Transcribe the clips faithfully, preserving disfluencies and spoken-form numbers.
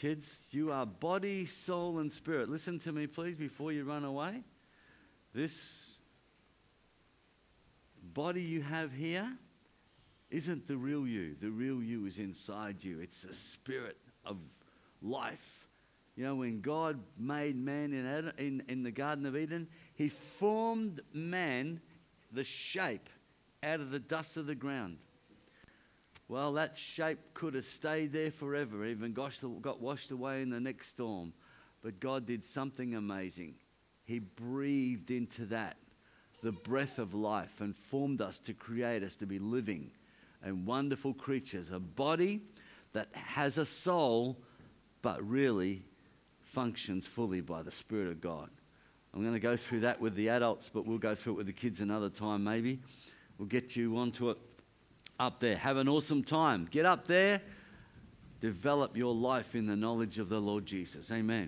kids. You are body, soul, and spirit. Listen to me, please, before you run away. This body you have here isn't the real you. The real you is inside you. It's the spirit of life. You know, when God made man in, Adam, in, in the Garden of Eden, he formed man, the shape, out of the dust of the ground. Well, that shape could have stayed there forever, even got washed away in the next storm. But God did something amazing. He breathed into that the breath of life and formed us to create us to be living and wonderful creatures. A body that has a soul, but really functions fully by the Spirit of God. I'm going to go through that with the adults, but we'll go through it with the kids another time maybe. We'll get you onto it up there. Have an awesome time. Get up there. Develop your life in the knowledge of the Lord Jesus. Amen.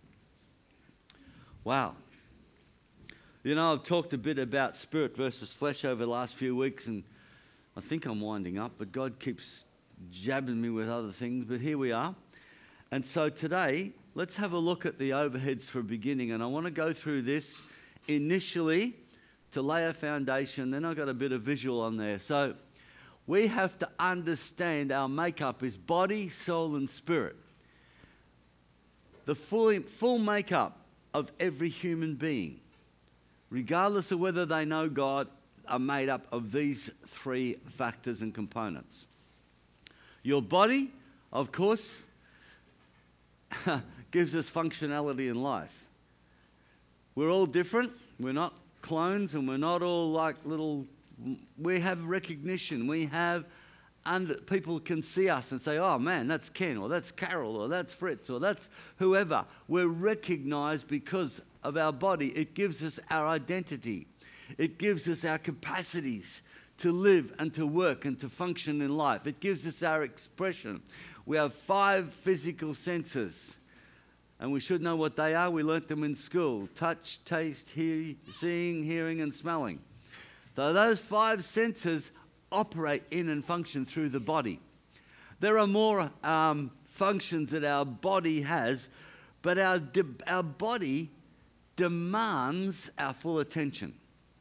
Wow. You know, I've talked a bit about spirit versus flesh over the last few weeks, and I think I'm winding up, but God keeps jabbing me with other things, but here we are. And so today, let's have a look at the overheads for a beginning, and I want to go through this initially to lay a foundation, then I've got a bit of visual on there. So we have to understand our makeup is body, soul, and spirit. The full, full makeup of every human being, regardless of whether they know God, are made up of these three factors and components. Your body, of course, gives us functionality in life. We're all different. We're not clones, and we're not all like little... We have recognition. We have... Under, people can see us and say, oh man, that's Ken, or that's Carol, or that's Fritz, or that's whoever. We're recognized because of our body. It gives us our identity. It gives us our capacities to live and to work and to function in life. It gives us our expression. We have five physical senses, and we should know what they are. We learnt them in school: touch, taste, hear, seeing, hearing, and smelling. So those five senses operate in and function through the body. There are more um, functions that our body has, but our, de- our body demands our full attention.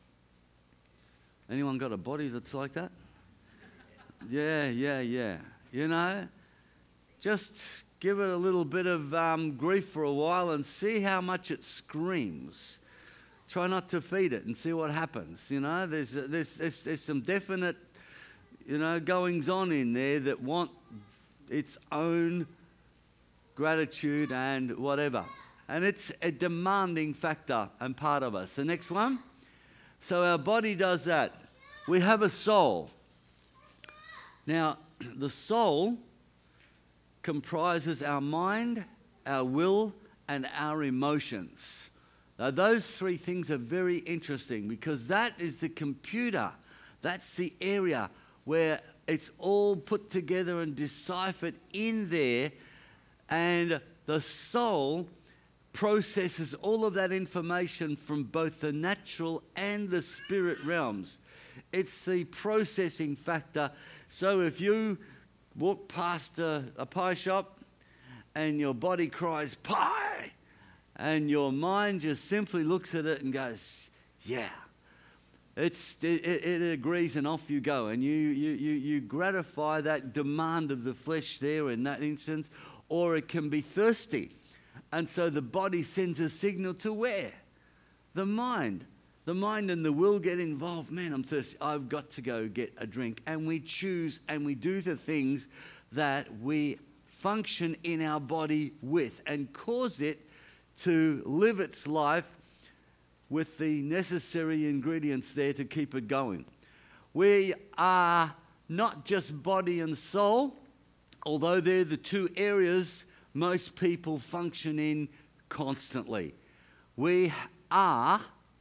Anyone got a body that's like that? Yeah, yeah, yeah. You know, just give it a little bit of um, grief for a while and see how much it screams. Try not to feed it and see what happens. You know, there's there's there's, there's some definite, you know, goings on in there that want its own gratitude and whatever. And it's a demanding factor and part of us. The next one. So our body does that. We have a soul. Now, the soul comprises our mind, our will, and our emotions. Now, those three things are very interesting because that is the computer. That's the area where it's all put together and deciphered in there, and the soul processes all of that information from both the natural and the spirit realms. It's the processing factor. So if you walk past a, a pie shop and your body cries, pie, and your mind just simply looks at it and goes, yeah, it's, it, it agrees, and off you go. And you, you, you, you gratify that demand of the flesh there in that instance, or it can be thirsty. And so the body sends a signal to where? The mind. The mind and the will get involved. Man, I'm thirsty. I've got to go get a drink. And we choose and we do the things that we function in our body with and cause it to live its life with the necessary ingredients there to keep it going. We are not just body and soul, although they're the two areas most people function in constantly. We are,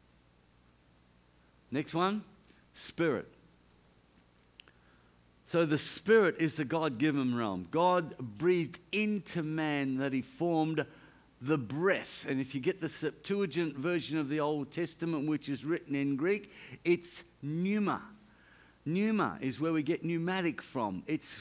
next one, spirit. So the spirit is the God-given realm. God breathed into man that he formed the breath. And if you get the Septuagint version of the Old Testament, which is written in Greek, it's pneuma. Pneuma is where we get pneumatic from. It's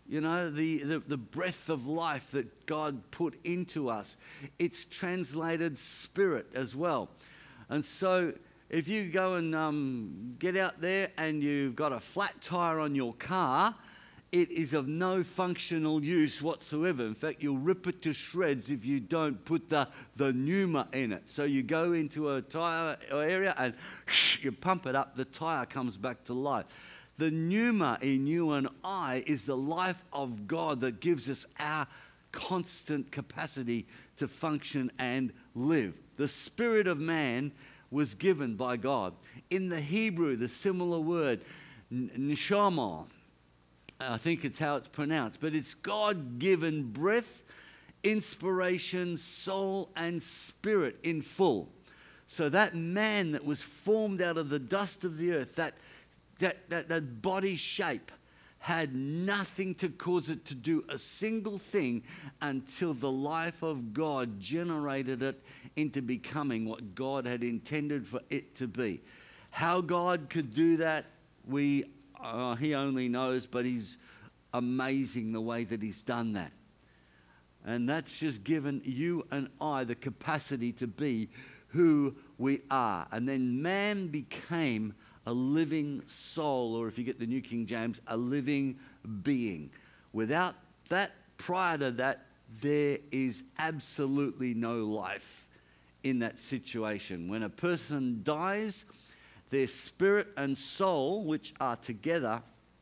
You know, the, the, the breath of life that God put into us. It's translated spirit as well. And so if you go and um, get out there and you've got a flat tire on your car, it is of no functional use whatsoever. In fact, you'll rip it to shreds if you don't put the, the pneuma in it. So you go into a tire area and you pump it up, the tire comes back to life. The pneuma in you and I is the life of God that gives us our constant capacity to function and live. The spirit of man was given by God. In the Hebrew, the similar word, neshama, I think it's how it's pronounced, but it's God-given breath, inspiration, soul, and spirit in full. So that man that was formed out of the dust of the earth, that That, that, that body shape had nothing to cause it to do a single thing until the life of God generated it into becoming what God had intended for it to be. How God could do that, we uh, He only knows, but He's amazing the way that He's done that. And that's just given you and I the capacity to be who we are. And then man became a living soul, or if you get the New King James, a living being. Without that, prior to that, there is absolutely no life in that situation. When a person dies, their spirit and soul, which are together,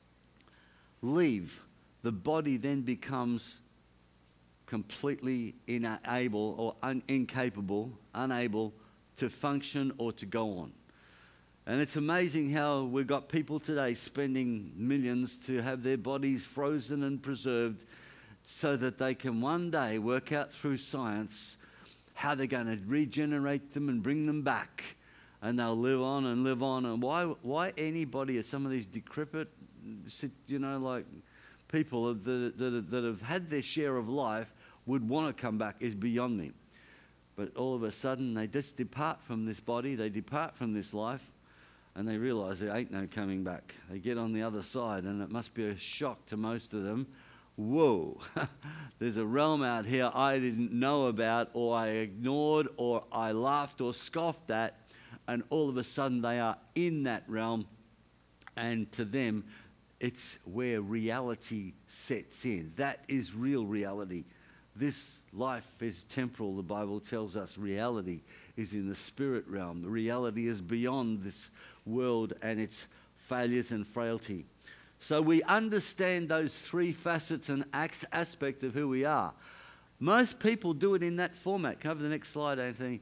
leave. The body then becomes completely unable or un- incapable, unable to function or to go on. And it's amazing how we've got people today spending millions to have their bodies frozen and preserved so that they can one day work out through science how they're going to regenerate them and bring them back. And they'll live on and live on. And why why anybody, or some of these decrepit, you know, like people that, that, that have had their share of life would want to come back is beyond me. But all of a sudden they just depart from this body, they depart from this life, and they realise there ain't no coming back. They get on the other side, and it must be a shock to most of them. Whoa, there's a realm out here I didn't know about, or I ignored, or I laughed or scoffed at, and all of a sudden they are in that realm, and to them, it's where reality sets in. That is real reality. This life is temporal, the Bible tells us. Reality is in the spirit realm. The reality is beyond this world and its failures and frailty. So we understand those three facets and aspects of who we are. Most people do it in that format. Come over the next slide, Anthony.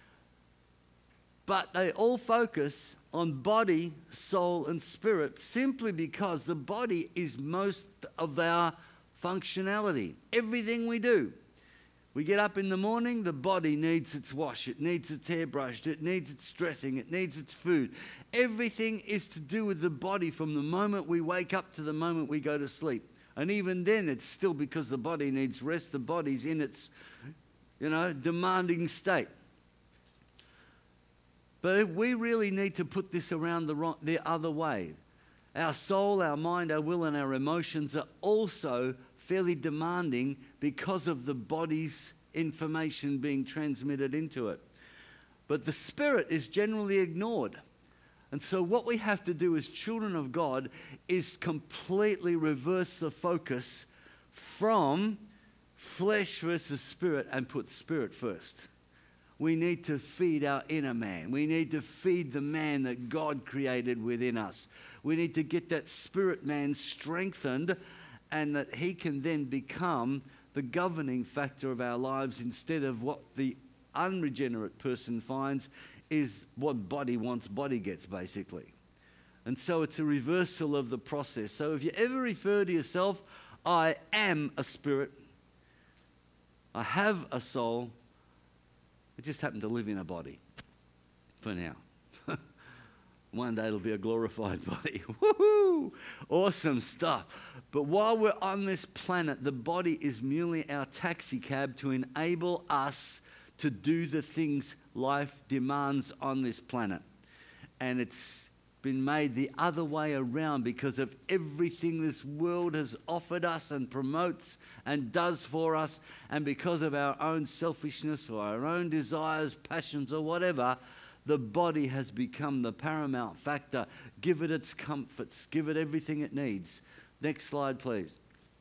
But they all focus on body, soul, and spirit simply because the body is most of our functionality. Everything we do. We get up in the morning, the body needs its wash, it needs its hair brushed, it needs its dressing, it needs its food. Everything is to do with the body from the moment we wake up to the moment we go to sleep. And even then, it's still because the body needs rest, the body's in its, you know, demanding state. But we really need to put this around the, wrong, the other way. Our soul, our mind, our will, and our emotions are also fairly demanding because of the body's information being transmitted into it. But the spirit is generally ignored. And so what we have to do as children of God is completely reverse the focus from flesh versus spirit and put spirit first. We need to feed our inner man. We need to feed the man that God created within us. We need to get that spirit man strengthened, and that he can then become the governing factor of our lives instead of what the unregenerate person finds is what body wants, body gets, basically. And so it's a reversal of the process. So if you ever refer to yourself, I am a spirit, I have a soul, I just happen to live in a body for now. One day it'll be a glorified body. Woohoo! Awesome stuff. But while we're on this planet, the body is merely our taxi cab to enable us to do the things life demands on this planet. And it's been made the other way around because of everything this world has offered us and promotes and does for us, and because of our own selfishness or our own desires, passions, or whatever, the body has become the paramount factor. Give it its comforts, give it everything it needs. Next slide, please.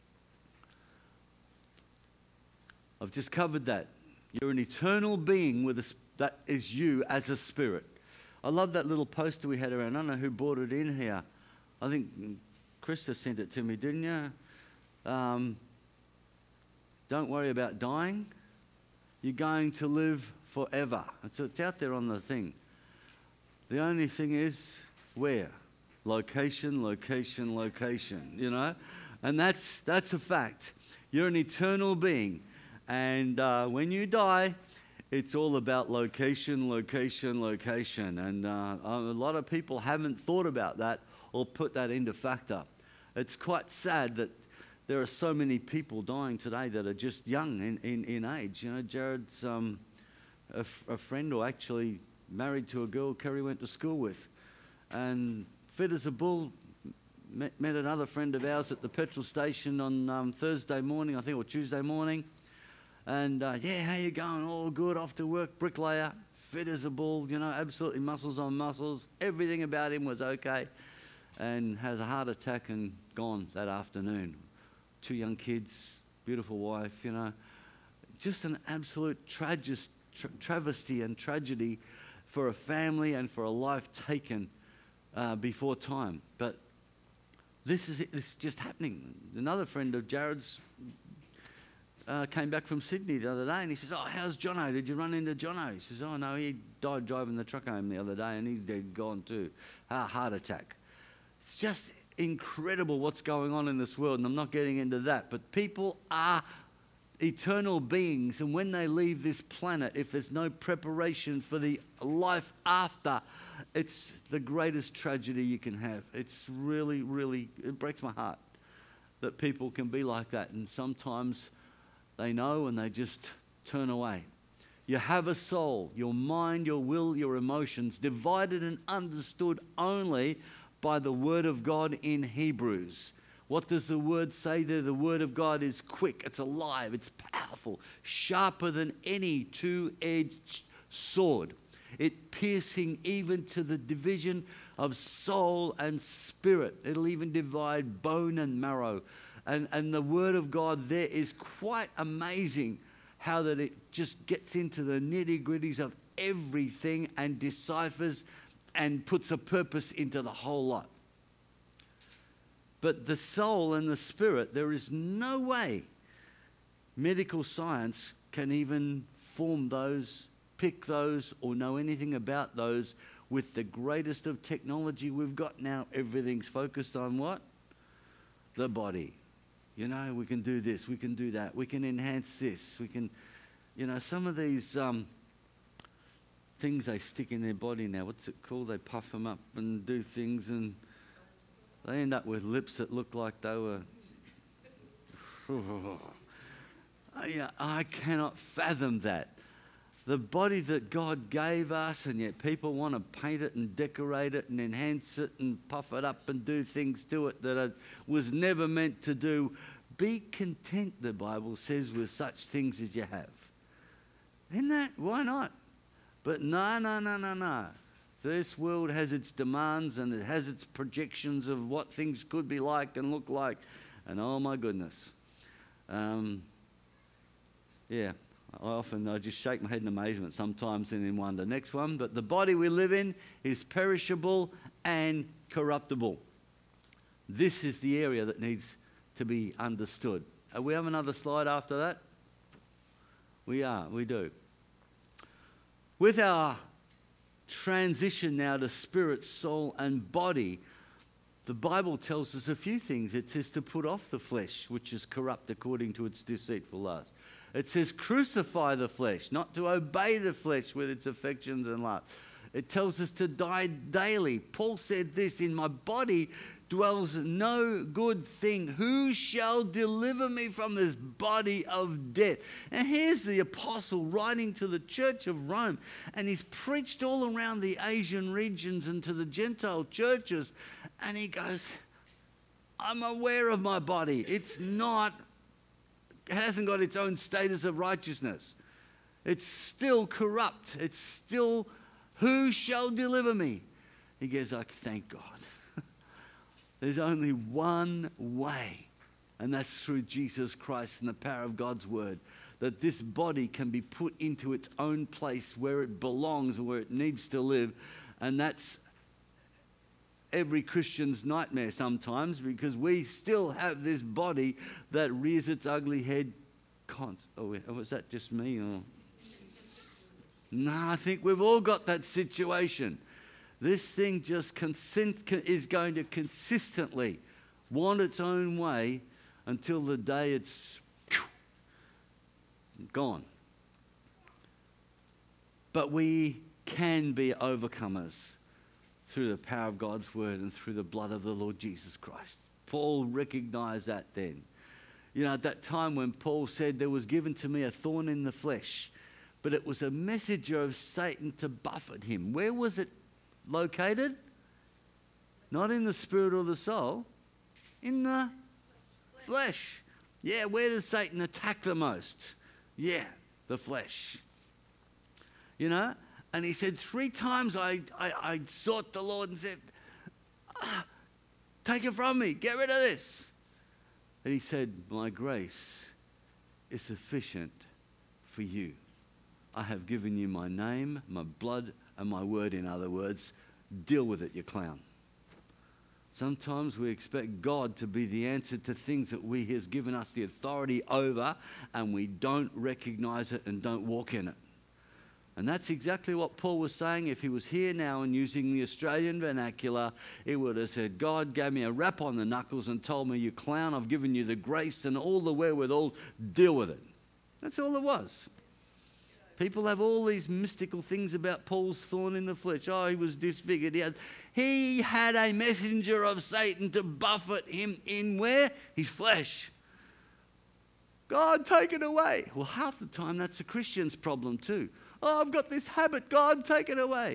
I've just covered that. You're an eternal being with a, that is you as a spirit. I love that little poster we had around. I don't know who brought it in here. I think Krista sent it to me, didn't you? Um, don't worry about dying. You're going to live forever. So it's out there on the thing. The only thing is, where? Location, location, location, you know? And that's, that's a fact. You're an eternal being. And uh, when you die, it's all about location, location, location. And uh, a lot of people haven't thought about that or put that into factor. It's quite sad that there are so many people dying today that are just young in, in, in age. You know, Jared's um, a, f- a friend, or actually married to a girl Kerry went to school with. And fit as a bull, met, met another friend of ours at the petrol station on um, Thursday morning, I think, or Tuesday morning. And, uh, yeah, how you going? All good, off to work, bricklayer, fit as a bull, you know, absolutely muscles on muscles. Everything about him was okay. And has a heart attack and gone that afternoon. Two young kids, beautiful wife, you know. Just an absolute tragis, tra- travesty and tragedy for a family and for a life taken uh, before time. But this is, it, this is just happening. Another friend of Jared's Uh, came back from Sydney the other day, and he says, "Oh, how's Jono? Did you run into Jono?" He says, "Oh, no, he died driving the truck home the other day, and he's dead, gone too. Ah, heart attack." It's just incredible what's going on in this world, and I'm not getting into that. But people are eternal beings, and when they leave this planet, if there's no preparation for the life after, it's the greatest tragedy you can have. It's really, really, it breaks my heart that people can be like that, and sometimes they know and they just turn away. You have a soul, your mind, your will, your emotions, divided and understood only by the Word of God in Hebrews. What does the Word say there? The Word of God is quick, it's alive, it's powerful, sharper than any two-edged sword. It piercing even to the division of soul and spirit. It'll even divide bone and marrow. And, and the Word of God there is quite amazing how that it just gets into the nitty-gritties of everything and deciphers and puts a purpose into the whole lot. But the soul and the spirit, there is no way medical science can even form those, pick those, or know anything about those. With the greatest of technology we've got now, everything's focused on what? The body. You know, we can do this, we can do that, we can enhance this, we can, you know, some of these um, things they stick in their body now, what's it called? They puff them up and do things, and they end up with lips that look like they were, I, I cannot fathom that. The body that God gave us, and yet people want to paint it and decorate it and enhance it and puff it up and do things to it that it was never meant to do. Be content, the Bible says, with such things as you have. Isn't that? Why not? But no, no, no, no, no. This world has its demands and it has its projections of what things could be like and look like. And oh my goodness. Um, yeah. I often I just shake my head in amazement sometimes and in wonder. Next one. But the body we live in is perishable and corruptible. This is the area that needs to be understood. Uh, we have another slide after that? We are, we do. With our transition now to spirit, soul, and body, the Bible tells us a few things. It says to put off the flesh, which is corrupt according to its deceitful lust. It says crucify the flesh, not to obey the flesh with its affections and lust. It tells us to die daily. Paul said this, in my body dwells no good thing. Who shall deliver me from this body of death? And here's the apostle writing to the church of Rome, and he's preached all around the Asian regions and to the Gentile churches, and he goes, I'm aware of my body. It's not, it hasn't got its own status of righteousness. It's still corrupt. It's still, who shall deliver me? He goes, like, thank God. There's only one way, and that's through Jesus Christ and the power of God's word, that this body can be put into its own place where it belongs and where it needs to live. And that's every Christian's nightmare sometimes, because we still have this body that rears its ugly head. Const- oh, was that just me? Or? No, I think we've all got that situation. This thing just consent, is going to consistently want its own way until the day it's gone. But we can be overcomers through the power of God's word and through the blood of the Lord Jesus Christ. Paul recognized that then. You know, at that time when Paul said, there was given to me a thorn in the flesh, but it was a messenger of Satan to buffet him. Where was it located? Not in the spirit or the soul, in the flesh. Yeah, where does Satan attack the most? Yeah, the flesh. You know, and he said, three times I, I, I sought the Lord and said, ah, take it from me, get rid of this. And he said, my grace is sufficient for you. I have given you my name, my blood, and my word. In other words, deal with it, you clown. Sometimes we expect God to be the answer to things that we He has given us the authority over, and we don't recognize it and don't walk in it. And that's exactly what Paul was saying. If he was here now and using the Australian vernacular, he would have said, God gave me a rap on the knuckles and told me, you clown, I've given you the grace and all the wherewithal, deal with it. That's all it was. People have all these mystical things about Paul's thorn in the flesh. Oh, he was disfigured. He had, he had a messenger of Satan to buffet him in where? His flesh. God, take it away. Well, half the time that's a Christian's problem too. Oh, I've got this habit. God, take it away.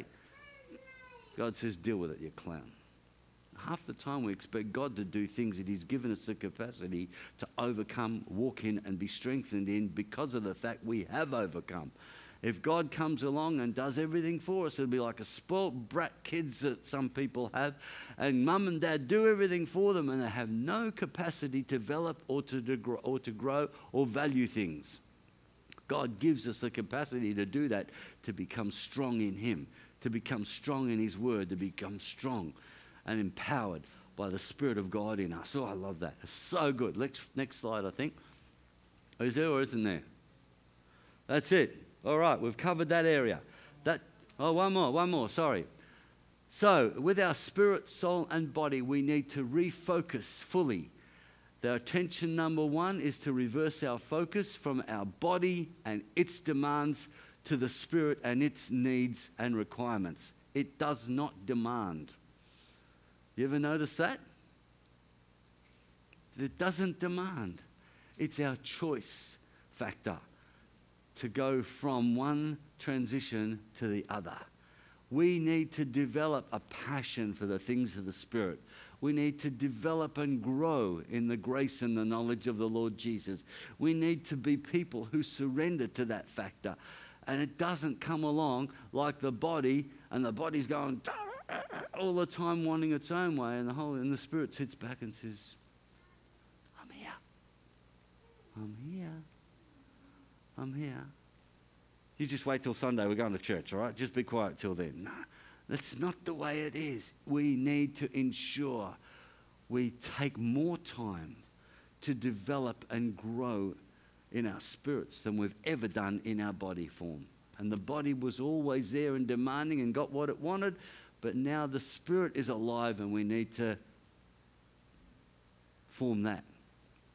God says, deal with it, you clown. Half the time we expect God to do things that He's given us the capacity to overcome, walk in, and be strengthened in because of the fact we have overcome. If God comes along and does everything for us, it'll be like a spoiled brat kids that some people have, and mum and dad do everything for them, and they have no capacity to develop or to, degro- or to grow or value things. God gives us the capacity to do that, to become strong in Him, to become strong in His Word, to become strong and empowered by the Spirit of God in us. Oh, I love that. It's so good. Next, next slide, I think. Is there or isn't there? That's it. All right, we've covered that area. That. Oh, one more, one more, sorry. So, with our spirit, soul, and body, we need to refocus fully. The attention number one is to reverse our focus from our body and its demands to the spirit and its needs and requirements. It does not demand. You ever notice that? It doesn't demand. It's our choice factor to go from one transition to the other. We need to develop a passion for the things of the Spirit. We need to develop and grow in the grace and the knowledge of the Lord Jesus. We need to be people who surrender to that factor. And it doesn't come along like the body, and the body's going all the time wanting its own way, and the whole and the Spirit sits back and says, I'm here. I'm here. I'm here. You just wait till Sunday, we're going to church, all right? Just be quiet till then. No, that's not the way it is. We need to ensure we take more time to develop and grow in our spirits than we've ever done in our body form. And the body was always there and demanding and got what it wanted, but now the Spirit is alive and we need to form that.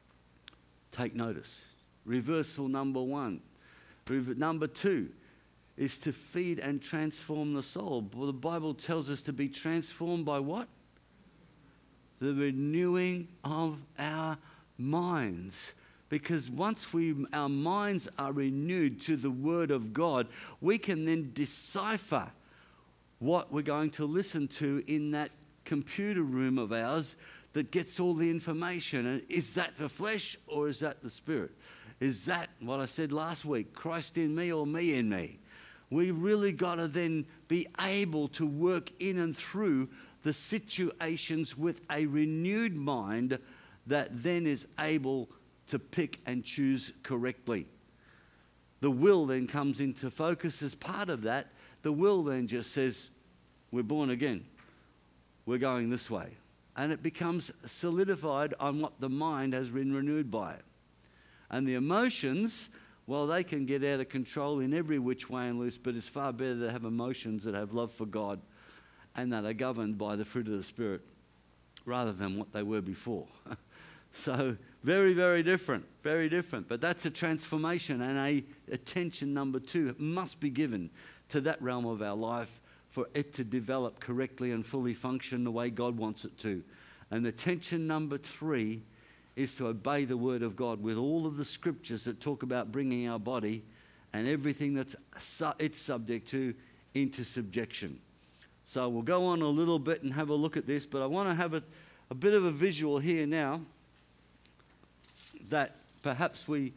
Take notice. Reversal number one. Number two, is to feed and transform the soul. Well, the Bible tells us to be transformed by what? The renewing of our minds. Because once we, our minds are renewed to the Word of God, we can then decipher what we're going to listen to in that computer room of ours that gets all the information. And is that the flesh or is that the spirit? Is that what I said last week, Christ in me or me in me? We really got to then be able to work in and through the situations with a renewed mind that then is able to pick and choose correctly. The will then comes into focus as part of that. The will then just says, we're born again. We're going this way. And it becomes solidified on what the mind has been renewed by. And the emotions, well, they can get out of control in every which way and loose, but it's far better to have emotions that have love for God and that are governed by the fruit of the Spirit rather than what they were before. So very, very different, very different. But that's a transformation, and a attention number two must be given to that realm of our life for it to develop correctly and fully function the way God wants it to. And attention number three is to obey the Word of God with all of the scriptures that talk about bringing our body and everything that's su- it's subject to into subjection. So we'll go on a little bit and have a look at this, but I want to have a, a bit of a visual here now that perhaps we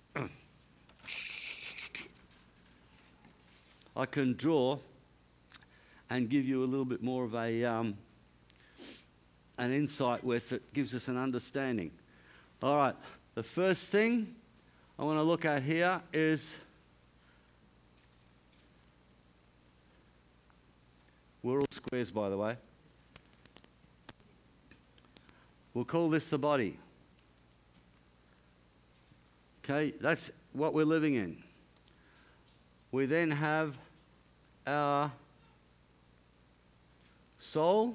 I can draw and give you a little bit more of a um, an insight with it, gives us an understanding. All right, the first thing I want to look at here is we're all squares, by the way. We'll call this the body. Okay, that's what we're living in. We then have our soul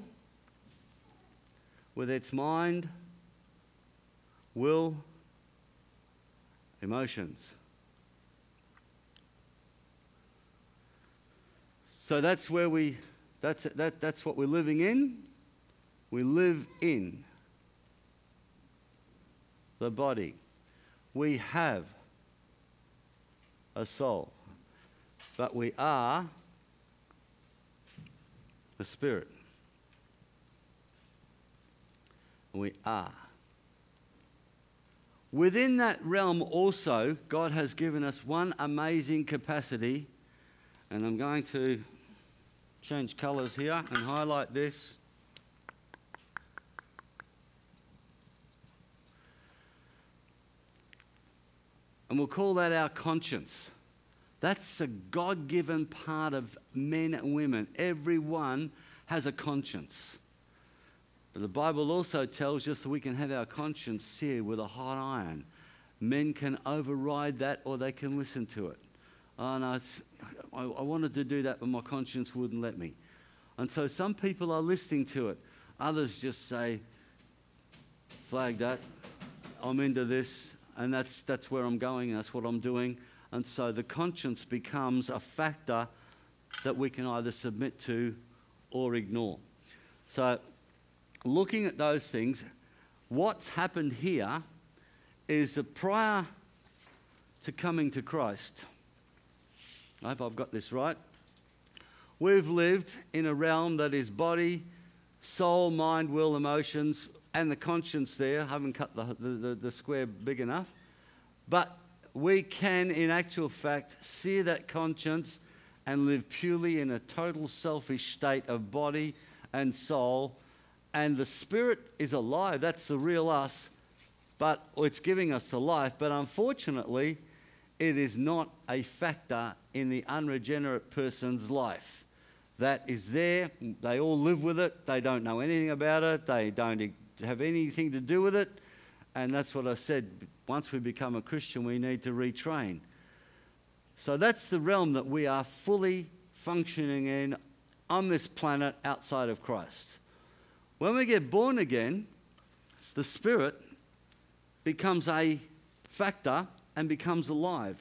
with its mind, will, emotions. So that's where we, that's, that, that's what we're living in. We live in the body. We have a soul, but we are a spirit. We are. Within that realm also, God has given us one amazing capacity, and I'm going to change colours here and highlight this. And we'll call that our conscience. That's a God-given part of men and women. Everyone has a conscience. But the Bible also tells us that we can have our conscience seared with a hot iron. Men can override that or they can listen to it. Oh, no, it's, I, I wanted to do that, but my conscience wouldn't let me. And so some people are listening to it. Others just say, flag that, I'm into this. And that's that's where I'm going, that's what I'm doing. And so the conscience becomes a factor that we can either submit to or ignore. So looking at those things, what's happened here is that prior to coming to Christ, I hope I've got this right, we've lived in a realm that is body, soul, mind, will, emotions, and the conscience there. I haven't cut the, the, the, the square big enough. But we can, in actual fact, sear that conscience and live purely in a total selfish state of body and soul. And the spirit is alive. That's the real us. But it's giving us the life. But unfortunately, it is not a factor in the unregenerate person's life. That is there. They all live with it. They don't know anything about it. They don't have anything to do with it. And that's what I said. Once we become a Christian, we need to retrain. So that's the realm that we are fully functioning in on this planet outside of Christ. When we get born again, the Spirit becomes a factor and becomes alive.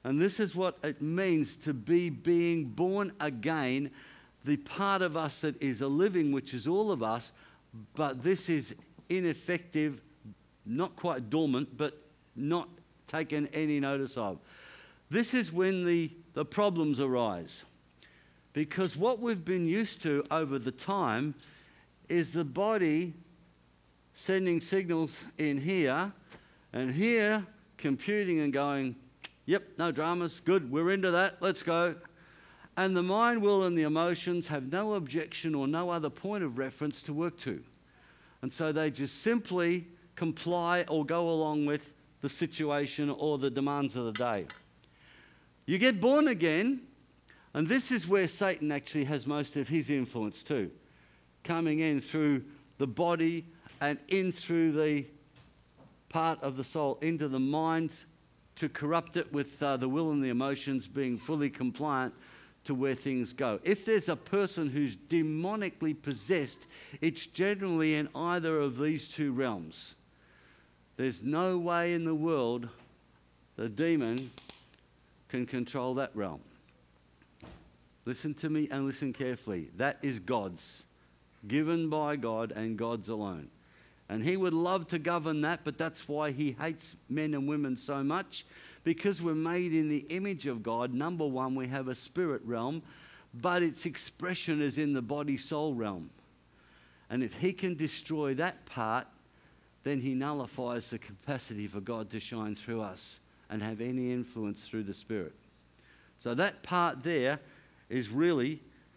And this is what it means to be being born again, the part of us that is a living, which is all of us, but this is ineffective, not quite dormant, but not taken any notice of. This is when the, the problems arise. Because what we've been used to over the time is the body sending signals in here and here, computing and going, yep, no dramas, good, we're into that, let's go. And the mind, will, and the emotions have no objection or no other point of reference to work to. And so they just simply comply or go along with the situation or the demands of the day. You get born again, and this is where Satan actually has most of his influence too, coming in through the body and in through the part of the soul into the mind to corrupt it with uh, the will and the emotions being fully compliant to where things go. If there's a person who's demonically possessed, it's generally in either of these two realms. There's no way in the world the demon can control that realm. Listen to me and listen carefully. That is God's, given by God and God's alone. And he would love to govern that, but that's why he hates men and women so much, because we're made in the image of God. Number one, we have a spirit realm, but its expression is in the body-soul realm. And if he can destroy that part, then he nullifies the capacity for God to shine through us and have any influence through the Spirit. So that part there is really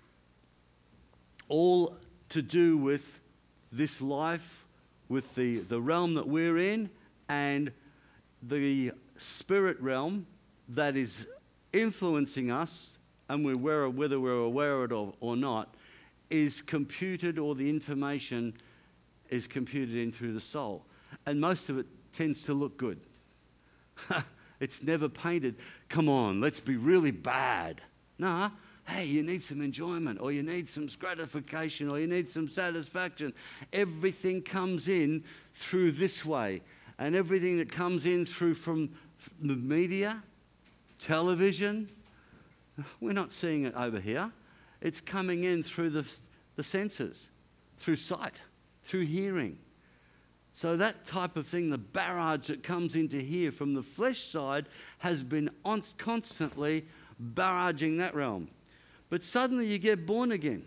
all to do with this life, with the, the realm that we're in, and the spirit realm that is influencing us, and we're aware, whether we're aware of it or not, is computed, or the information is computed in through the soul. And most of it tends to look good. It's never painted, come on, let's be really bad. Nah, hey, you need some enjoyment, or you need some gratification, or you need some satisfaction. Everything comes in through this way. And everything that comes in through from the media, television, we're not seeing it over here. It's coming in through the, the senses, through sight, through hearing. So that type of thing, the barrage that comes into here from the flesh side, has been on, constantly barraging that realm. But suddenly you get born again.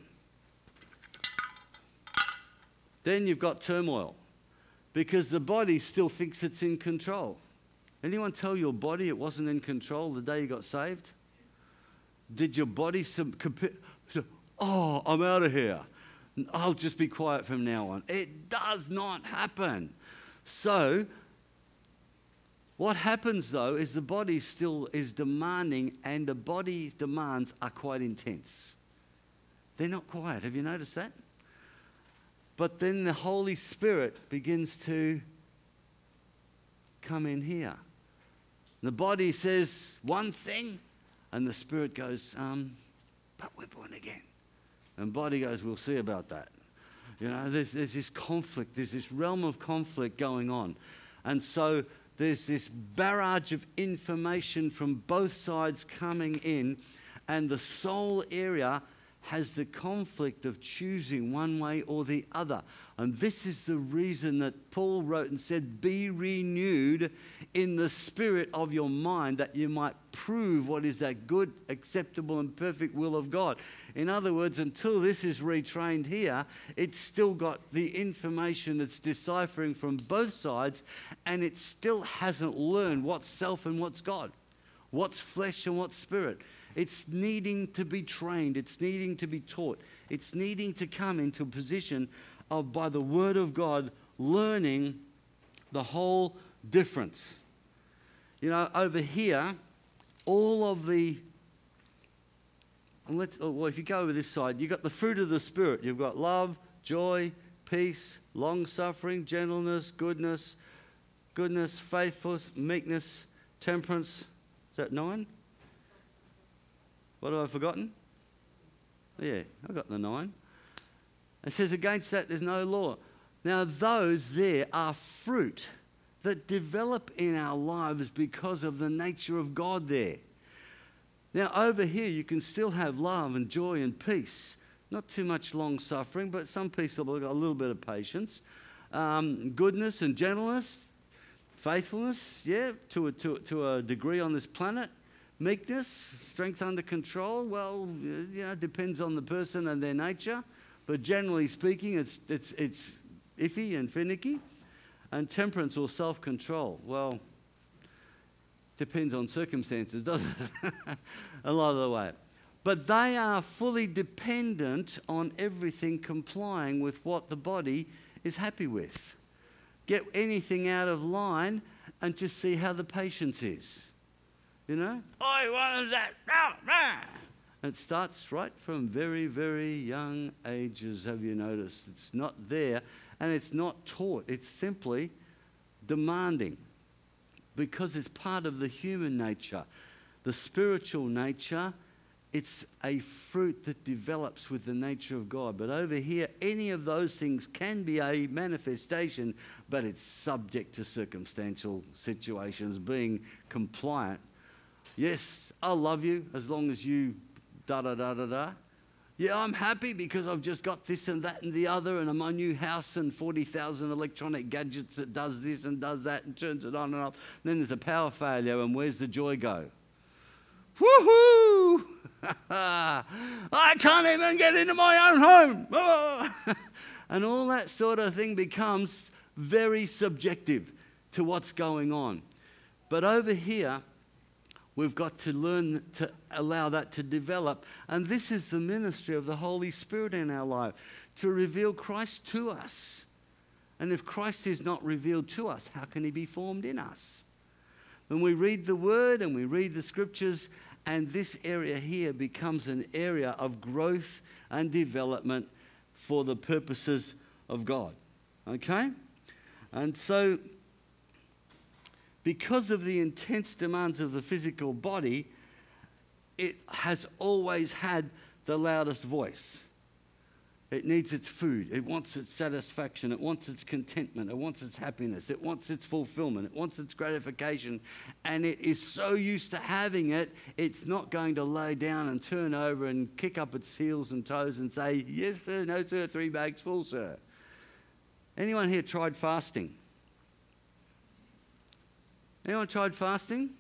Then you've got turmoil, because the body still thinks it's in control. Anyone tell your body it wasn't in control the day you got saved? Did your body some, oh, I'm out of here, I'll just be quiet from now on? It does not happen. So what happens though is the body still is demanding, and the body's demands are quite intense. They're not quiet. Have you noticed that? But then the Holy Spirit begins to come in here. The body says one thing, and the Spirit goes, um, but we're born again. And body goes, we'll see about that. You know, there's, there's this conflict, there's this realm of conflict going on. And so there's this barrage of information from both sides coming in, and the soul area has the conflict of choosing one way or the other. And this is the reason that Paul wrote and said, be renewed in the spirit of your mind, that you might prove what is that good, acceptable, and perfect will of God. In other words, until this is retrained here, it's still got the information that's deciphering from both sides, and it still hasn't learned what's self and what's God, what's flesh and what's spirit. It's needing to be trained. It's needing to be taught. It's needing to come into a position of, by the Word of God, learning the whole difference. You know, over here, all of the, and let's, well, if you go over this side, you've got the fruit of the Spirit. You've got love, joy, peace, long-suffering, gentleness, goodness, goodness, faithfulness, meekness, temperance. Is that nine? What have I forgotten? Yeah, I've got the nine. It says, against that there's no law. Now those there are fruit that develop in our lives because of the nature of God there. Now, over here, you can still have love and joy and peace. Not too much long suffering, but some people have got a little bit of patience. Um, goodness and gentleness, faithfulness, yeah, to a, to, to a degree on this planet. Meekness, strength under control, well, you know, depends on the person and their nature. But generally speaking, it's, it's, it's iffy and finicky. And temperance or self-control, well, depends on circumstances, doesn't it? A lot of the way. But they are fully dependent on everything complying with what the body is happy with. Get anything out of line and just see how the patience is. You know? I wanted that. No, no. It starts right from very, very young ages, have you noticed? It's not there and it's not taught. It's simply demanding because it's part of the human nature. The spiritual nature, it's a fruit that develops with the nature of God. But over here, any of those things can be a manifestation, but it's subject to circumstantial situations, being compliant. Yes, I'll love you as long as you da-da-da-da-da. Yeah, I'm happy because I've just got this and that and the other, and I'm my new house and forty thousand electronic gadgets that does this and does that and turns it on and off. And then there's a power failure, and where's the joy go? Woohoo! I can't even get into my own home. Oh. And all that sort of thing becomes very subjective to what's going on. But over here, we've got to learn to allow that to develop. And this is the ministry of the Holy Spirit in our life, to reveal Christ to us. And if Christ is not revealed to us, how can he be formed in us? When we read the Word and we read the Scriptures, and this area here becomes an area of growth and development for the purposes of God. Okay? And so, because of the intense demands of the physical body, it has always had the loudest voice. It needs its food. It wants its satisfaction. It wants its contentment. It wants its happiness. It wants its fulfillment. It wants its gratification. And it is so used to having it, it's not going to lay down and turn over and kick up its heels and toes and say, yes, sir, no, sir, three bags full, sir. Anyone here tried fasting? Anyone tried fasting?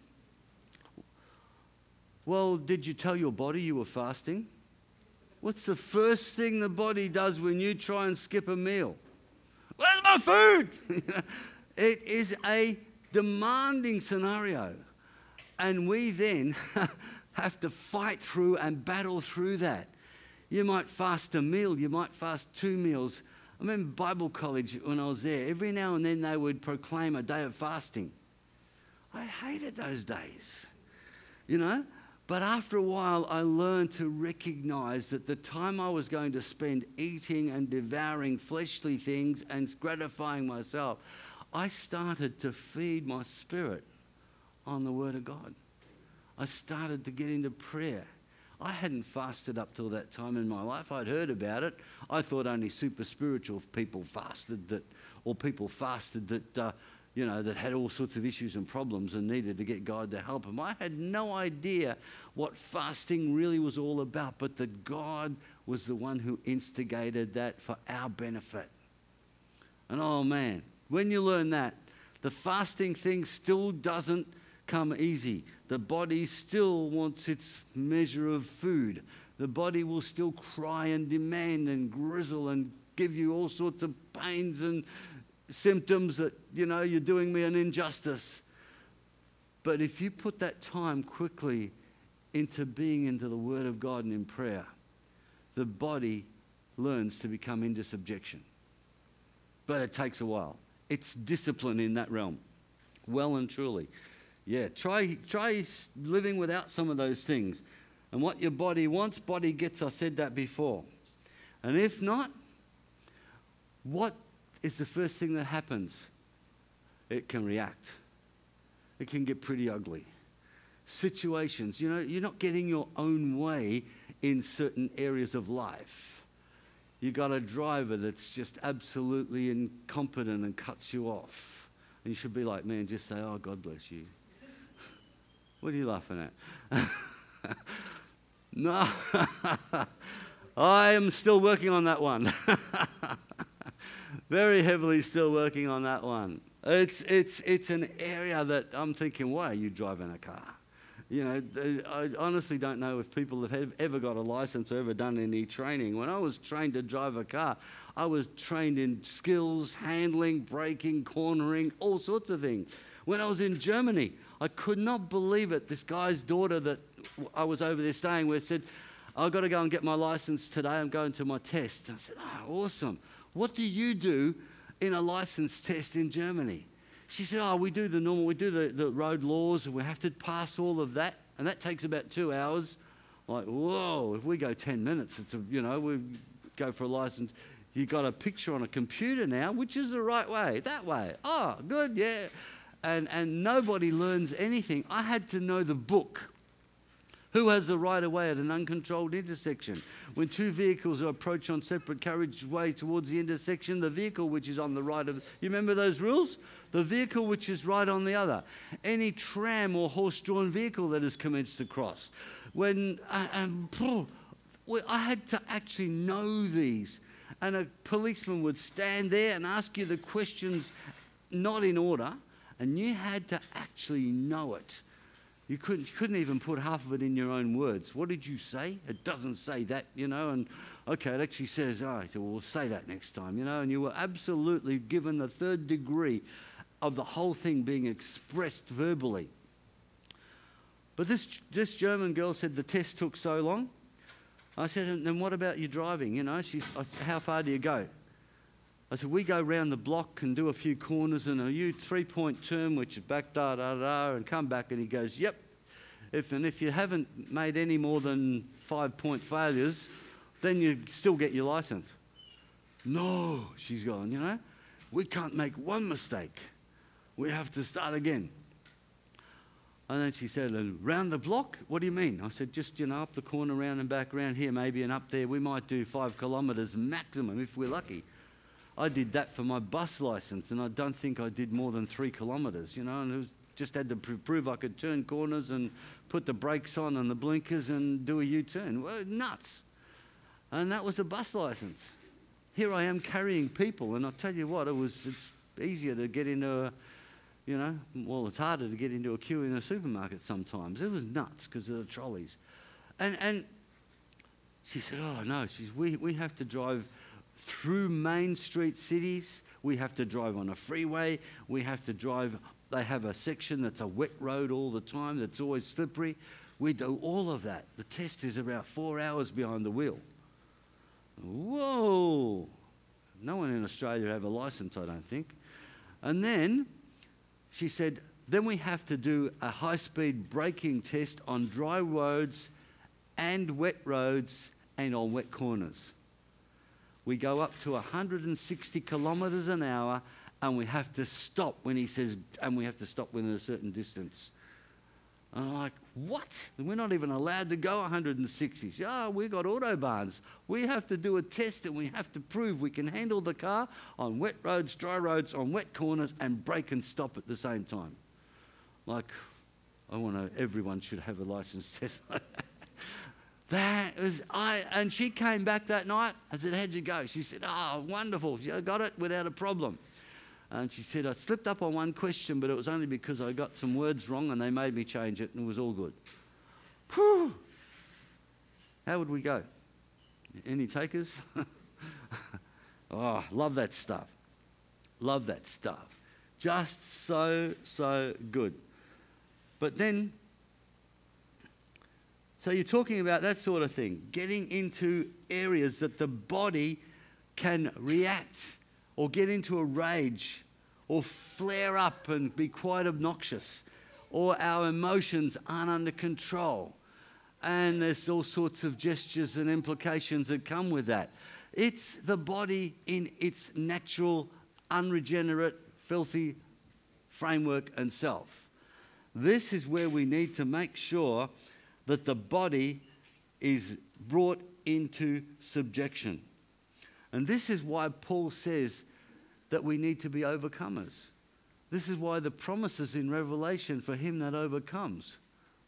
Well, did you tell your body you were fasting? What's the first thing the body does when you try and skip a meal? Where's my food? It is a demanding scenario. And we then have to fight through and battle through that. You might fast a meal. You might fast two meals. I remember Bible college when I was there. Every now and then they would proclaim a day of fasting. I hated those days, you know. But after a while, I learned to recognize that the time I was going to spend eating and devouring fleshly things and gratifying myself, I started to feed my spirit on the Word of God. I started to get into prayer. I hadn't fasted up till that time in my life. I'd heard about it. I thought only super spiritual people fasted that, or people fasted that, uh, you know, that had all sorts of issues and problems and needed to get God to help them. I had no idea what fasting really was all about, but that God was the one who instigated that for our benefit. And oh man, when you learn that, the fasting thing still doesn't come easy. The body still wants its measure of food. The body will still cry and demand and grizzle and give you all sorts of pains and symptoms that, you know, you're doing me an injustice. But if you put that time quickly into being into the Word of God and in prayer, the body learns to become into subjection. But it takes a while. It's discipline in that realm. Well and truly. Yeah, try, try living without some of those things. And what your body wants, body gets. I said that before. And if not, what is the first thing that happens? It can react. It can get pretty ugly. Situations, you know, you're not getting your own way in certain areas of life. You got a driver that's just absolutely incompetent and cuts you off. And you should be like me and just say, oh, God bless you. What are you laughing at? No. I am still working on that one. Very heavily still working on that one. It's, it's, it's an area that I'm thinking, why are you driving a car? You know, I honestly don't know if people have ever got a license or ever done any training. When I was trained to drive a car, I was trained in skills, handling, braking, cornering, all sorts of things. When I was in Germany, I could not believe it. This guy's daughter that I was over there staying with said, I've got to go and get my license today. I'm going to my test. I said, oh, awesome. What do you do in a license test in Germany? She said, oh, we do the normal, we do the, the road laws, and we have to pass all of that, and that takes about two hours. Like, whoa, if we go ten minutes, it's a, you know, we go for a license. You've got a picture on a computer now, which is the right way, that way. Oh, good, yeah. And, and nobody learns anything. I had to know the book. Who has the right of way at an uncontrolled intersection? When two vehicles approach on separate carriageway towards the intersection, the vehicle which is on the right of... You remember those rules? The vehicle which is right on the other. Any tram or horse-drawn vehicle that has commenced to cross. When... Uh, um, well, I had to actually know these. And a policeman would stand there and ask you the questions not in order, and you had to actually know it. You couldn't, you couldn't even put half of it in your own words. What did you say? It doesn't say that, you know, and okay, it actually says, oh, so we'll say that next time, you know, and you were absolutely given the third degree of the whole thing being expressed verbally. But this, this German girl said the test took so long. I said, and then what about your driving, you know? She's, I said, how far do you go? I said, we go round the block and do a few corners and a U three-point turn, which is back, da, da, da, and come back. And he goes, yep. If, and if you haven't made any more than five-point failures, then you still get your license. No, she's gone, you know. We can't make one mistake. We have to start again. And then she said, and round the block? What do you mean? I said, just, you know, up the corner, round and back, round here, maybe, and up there. We might do five kilometres maximum if we're lucky. I did that for my bus license, and I don't think I did more than three kilometres, you know, and it was, just had to pr- prove I could turn corners and put the brakes on and the blinkers and do a U-turn. Well, nuts. And that was a bus license. Here I am carrying people, and I'll tell you what, it was it's easier to get into a, you know, well, it's harder to get into a queue in a supermarket sometimes. It was nuts because of the trolleys. And and she said, oh, no, she's, we, we have to drive through main street cities. We have to drive on a freeway. We have to drive, they have a section that's a wet road all the time that's always slippery. We do all of that. The test is about four hours behind the wheel. Whoa. No one in Australia have a license, I don't think. And then she said, then we have to do a high-speed braking test on dry roads and wet roads and on wet corners. We go up to one hundred sixty kilometres an hour, and we have to stop when he says, and we have to stop within a certain distance. And I'm like, what? We're not even allowed to go one hundred sixty. Yeah, oh, we've got autobahns. We have to do a test, and we have to prove we can handle the car on wet roads, dry roads, on wet corners, and brake and stop at the same time. Like, I want to, everyone should have a license test like that. That was, I, and she came back that night. I said, how'd you go? She said, oh, wonderful. She got it without a problem. And she said, I slipped up on one question, but it was only because I got some words wrong and they made me change it, and it was all good. Whew. How would we go? Any takers? Oh, love that stuff. Love that stuff. Just so, so good. But then, so you're talking about that sort of thing, getting into areas that the body can react or get into a rage or flare up and be quite obnoxious, or our emotions aren't under control. And there's all sorts of gestures and implications that come with that. It's the body in its natural, unregenerate, filthy framework and self. This is where we need to make sure that the body is brought into subjection. And this is why Paul says that we need to be overcomers. This is why the promises in Revelation for him that overcomes.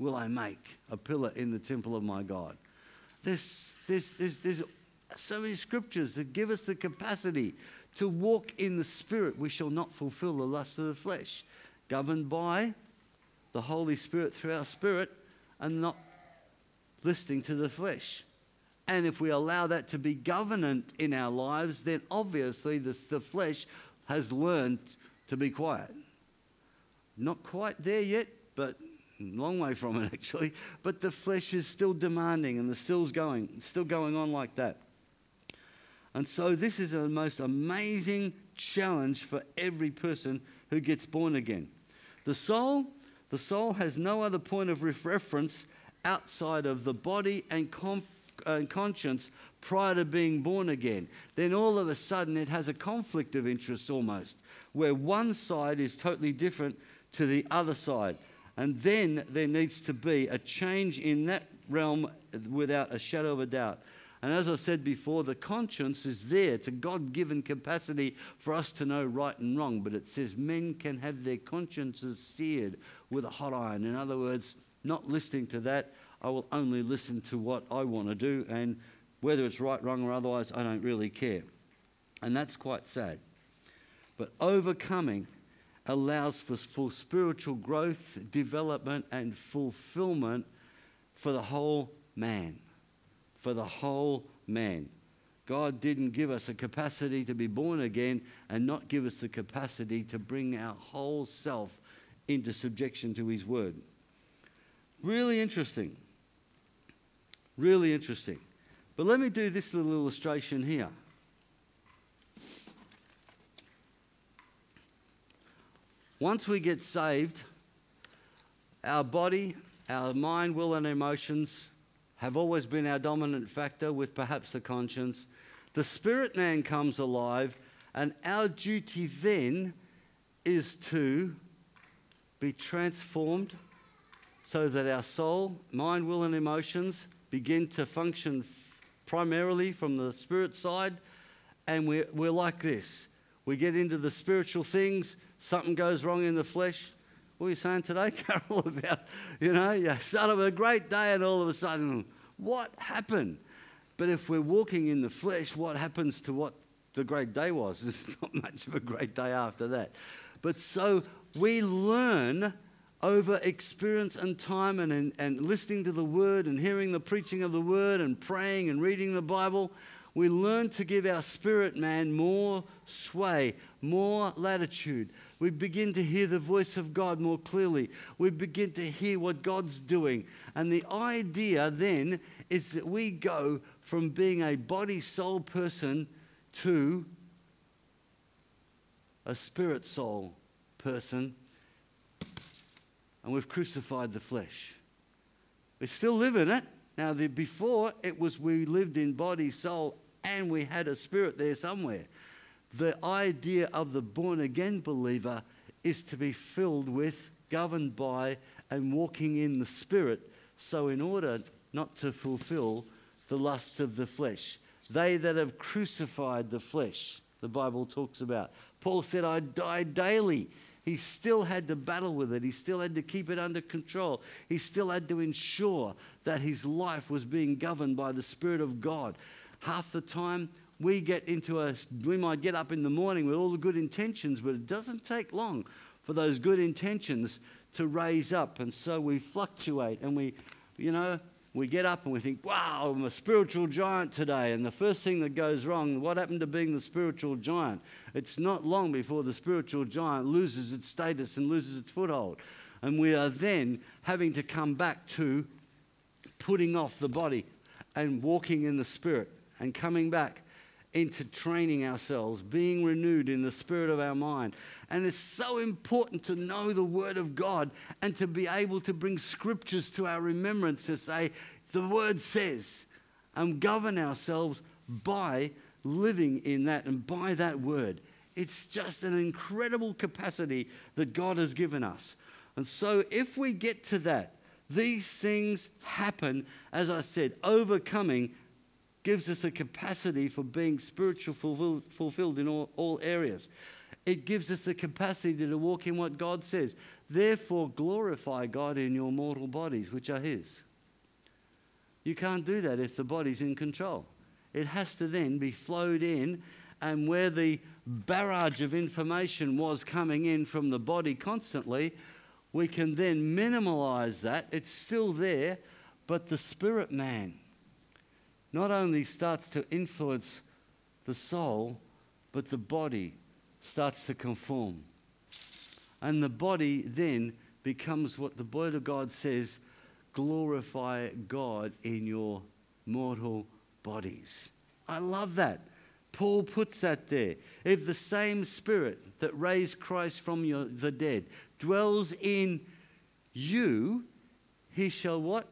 will I make a pillar in the temple of my God. There's, there's, there's, there's so many scriptures that give us the capacity to walk in the Spirit. We shall not fulfill the lust of the flesh, governed by the Holy Spirit through our spirit and not listening to the flesh. And if we allow that to be governant in our lives, then obviously the, the flesh has learned to be quiet. Not quite there yet, but a long way from it actually. But the flesh is still demanding and the still's going, still going on like that. And so this is a most amazing challenge for every person who gets born again. The soul, the soul has no other point of reference outside of the body and, conf, and conscience prior to being born again. Then all of a sudden it has a conflict of interest almost, where one side is totally different to the other side. And then there needs to be a change in that realm without a shadow of a doubt. And as I said before, the conscience is there. It's a God-given capacity for us to know right and wrong. But it says men can have their consciences seared with a hot iron. In other words, not listening to that, I will only listen to what I want to do. And whether it's right, wrong, or otherwise, I don't really care. And that's quite sad. But overcoming allows for, for spiritual growth, development, and fulfillment for the whole man. For the whole man. God didn't give us a capacity to be born again and not give us the capacity to bring our whole self into subjection to his word. Really interesting. Really interesting. But let me do this little illustration here. Once we get saved, our body, our mind, will, and emotions have always been our dominant factor, with perhaps the conscience. The spirit man comes alive, and our duty then is to be transformed so that our soul, mind, will, and emotions begin to function primarily from the spirit side. And we're, we're like this. We get into the spiritual things, something goes wrong in the flesh. What are you saying today, Carol, about, you know, you start with a great day and all of a sudden, what happened? But if we're walking in the flesh, what happens to what the great day was? There's not much of a great day after that. But so we learn over experience and time and, and, and listening to the word and hearing the preaching of the word and praying and reading the Bible. We learn to give our spirit man more sway, more latitude. We begin to hear the voice of God more clearly. We begin to hear what God's doing. And the idea then is that we go from being a body-soul person to a spirit-soul person. And we've crucified the flesh. We still live in it. Now, the, before, it was we lived in body, soul, and we had a spirit there somewhere. The idea of the born-again believer is to be filled with, governed by, and walking in the Spirit. So in order not to fulfill the lusts of the flesh. They that have crucified the flesh, the Bible talks about. Paul said, I die daily. He still had to battle with it. He still had to keep it under control. He still had to ensure that his life was being governed by the Spirit of God. Half the time, we get into a, we might get up in the morning with all the good intentions, but it doesn't take long for those good intentions to raise up. And so we fluctuate and we, you know, we get up and we think, wow, I'm a spiritual giant today. And the first thing that goes wrong, what happened to being the spiritual giant? It's not long before the spiritual giant loses its status and loses its foothold. And we are then having to come back to putting off the body and walking in the Spirit and coming back into training ourselves, being renewed in the spirit of our mind. And it's so important to know the Word of God and to be able to bring scriptures to our remembrance to say, the Word says, and govern ourselves by living in that and by that Word. It's just an incredible capacity that God has given us. And so if we get to that, these things happen, as I said, overcoming gives us a capacity for being spiritual fulfilled, fulfilled in all, all areas. It gives us the capacity to walk in what God says. Therefore, glorify God in your mortal bodies, which are his. You can't do that if the body's in control. It has to then be flowed in, and where the barrage of information was coming in from the body constantly, we can then minimalize that. It's still there, but the spirit man not only starts to influence the soul, but the body starts to conform. And the body then becomes what the Word of God says, glorify God in your mortal bodies. I love that. Paul puts that there. If the same Spirit that raised Christ from your, the dead dwells in you, he shall what?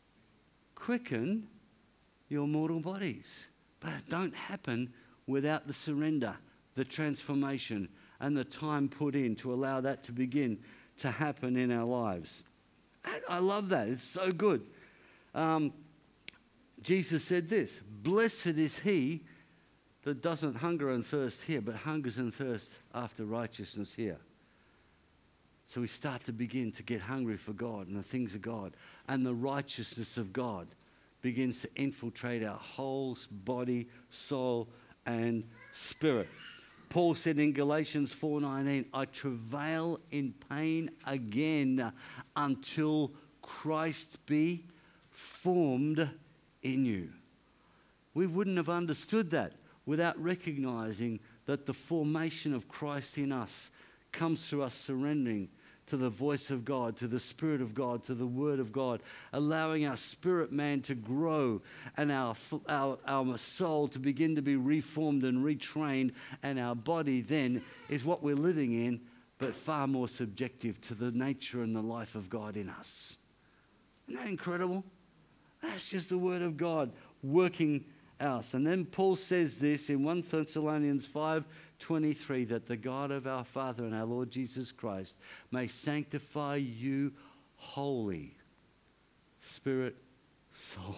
Quicken your mortal bodies. But it don't happen without the surrender, the transformation, and the time put in to allow that to begin to happen in our lives. I, I love that. It's so good. Um, Jesus said this, blessed is he that doesn't hunger and thirst here, but hungers and thirsts after righteousness here. So we start to begin to get hungry for God and the things of God, and the righteousness of God begins to infiltrate our whole body, soul, and spirit. Paul said in Galatians four nineteen, I travail in pain again until Christ be formed in you. We wouldn't have understood that without recognizing that the formation of Christ in us comes through us surrendering to the voice of God, to the Spirit of God, to the Word of God, allowing our spirit man to grow and our, our, our soul to begin to be reformed and retrained, and our body then is what we're living in, but far more subjective to the nature and the life of God in us. Isn't that incredible? That's just the Word of God working out. And then Paul says this in First Thessalonians five twenty-three, that the God of our Father and our Lord Jesus Christ may sanctify you wholly, spirit, soul.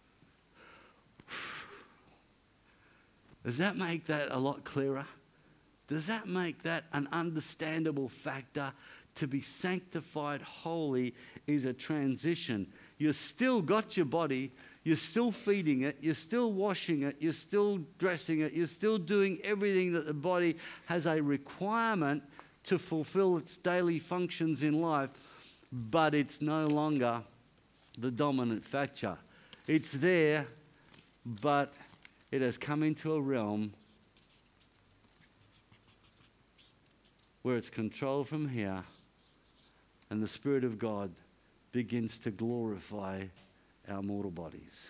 Does that make that a lot clearer? Does that make that an understandable factor? To be sanctified wholly is a transition. You've still got your body, you're still feeding it, you're still washing it, you're still dressing it, you're still doing everything that the body has a requirement to fulfill its daily functions in life, but it's no longer the dominant factor. It's there, but it has come into a realm where it's controlled from here, and the Spirit of God begins to glorify our mortal bodies.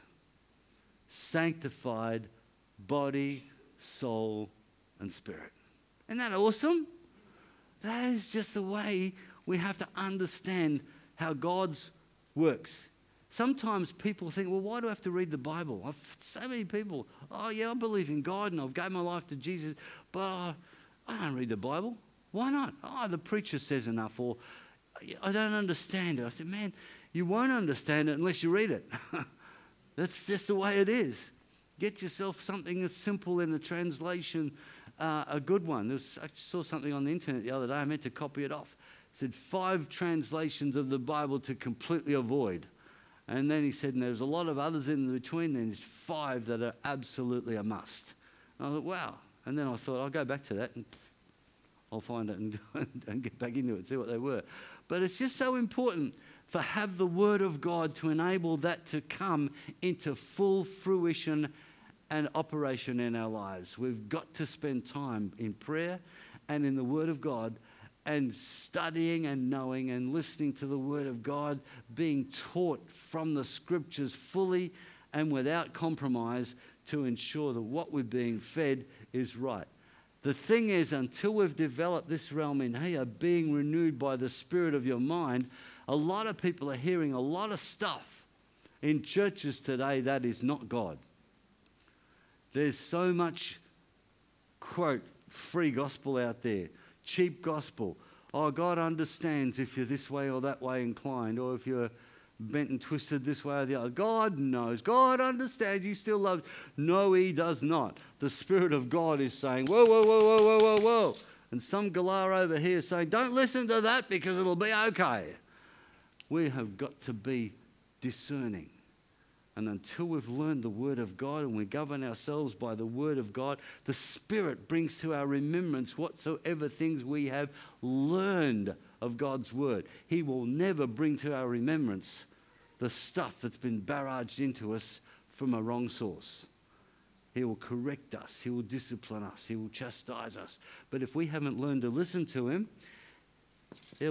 Sanctified body, soul, and spirit. Isn't that awesome? That is just the way we have to understand how God's works. Sometimes people think, well, why do I have to read the Bible? I've, so many people, oh yeah, I believe in God and I've gave my life to Jesus, but uh, I don't read the Bible. Why not? Oh, the preacher says enough, or I don't understand it. I said, man, you won't understand it unless you read it. That's just the way it is. Get yourself something that's simple in a translation, uh, a good one. There was, I saw something on the internet the other day. I meant to copy it off. It said five translations of the Bible to completely avoid. And then he said, and there's a lot of others in between. Then there's five that are absolutely a must. And I thought, wow. And then I thought, I'll go back to that and I'll find it and, and get back into it, see what they were. But it's just so important for have the Word of God to enable that to come into full fruition and operation in our lives. We've got to spend time in prayer and in the Word of God and studying and knowing and listening to the Word of God, being taught from the Scriptures fully and without compromise to ensure that what we're being fed is right. The thing is, until we've developed this realm in here, being renewed by the Spirit of your mind, a lot of people are hearing a lot of stuff in churches today that is not God. There's so much, quote, free gospel out there, cheap gospel. Oh, God understands if you're this way or that way inclined, or if you're bent and twisted this way or the other. God knows. God understands. He still loves. No, he does not. The Spirit of God is saying, whoa, whoa, whoa, whoa, whoa, whoa, whoa. and some galah over here saying, don't listen to that because it'll be okay. We have got to be discerning. And until we've learned the Word of God and we govern ourselves by the Word of God, the Spirit brings to our remembrance whatsoever things we have learned of God's Word. He will never bring to our remembrance the stuff that's been barraged into us from a wrong source. He will correct us. He will discipline us. He will chastise us. But if we haven't learned to listen to Him,